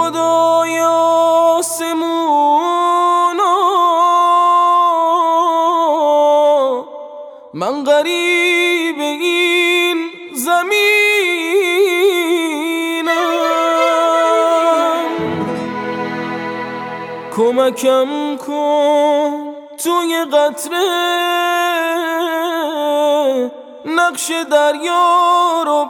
خدای آسمونا من غریب این زمینم، کمکم کن توی قطره نقش دریا رو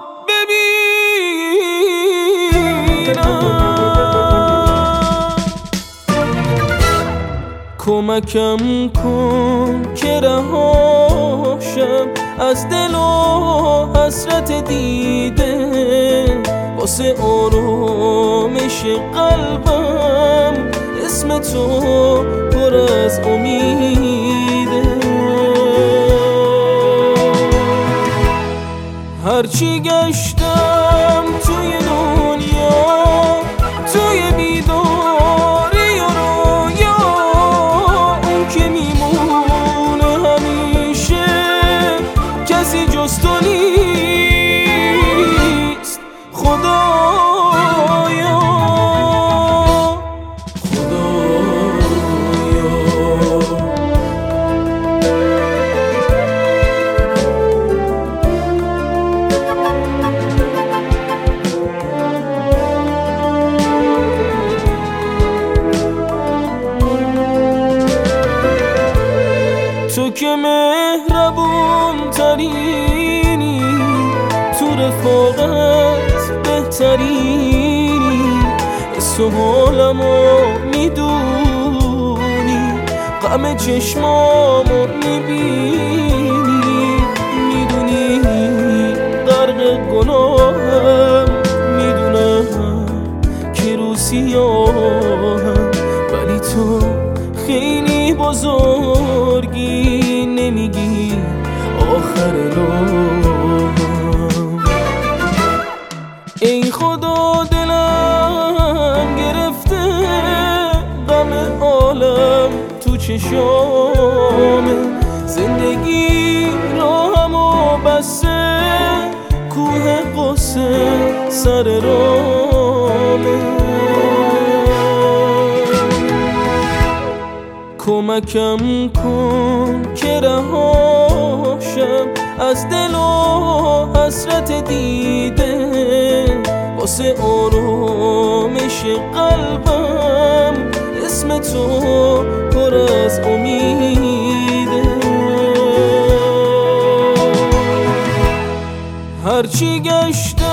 ببینم، کمکم کن که رهاشم از دل و حسرت دیده، واسه آرامش قلبم اسم تو پر از امیده. هرچی گشتم توی دنیا، توی بیداری و رویا، اون که میمونه همیشه کسی جز تو نیست. خدایا تو که مهربون ترینی، تو رفاقت بهترینی، حس و حالمو میدونی، غم چشمامو میبینی، میدونی غرق گناهم، میدونم که رو سیاهم، ولی تو خیلی بزرگی، نمیگی آخر راهم. ای خدا دلم گرفته، غم عالم تو چشامه، زندگی راهمو بسته، کوه قصه سر رامه. کمکم کن که رهاشم از دل و حسرت دیده، واسه آرامش قلبم اسم تو پر از امیده. هرچی گشتم